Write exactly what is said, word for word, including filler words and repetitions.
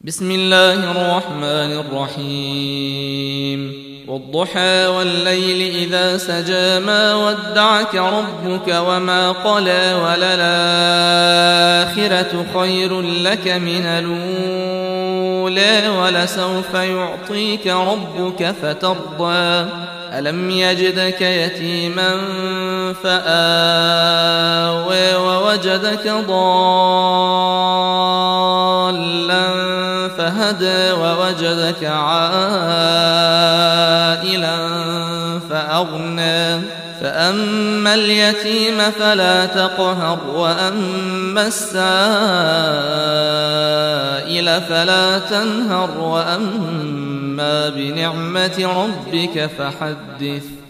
بسم الله الرحمن الرحيم والضحى والليل إذا سجى ما ودعك ربك وما قلى وللآخرة خير لك من الأولى ولسوف يعطيك ربك فترضى ألم يجدك يتيما فآوى ووجدك ضالا فهدى ووجدك عائلا فأغنى فأما اليتيم فلا تقهر وأما السائل فلا تنهر وأما بنعمة ربك فحدث.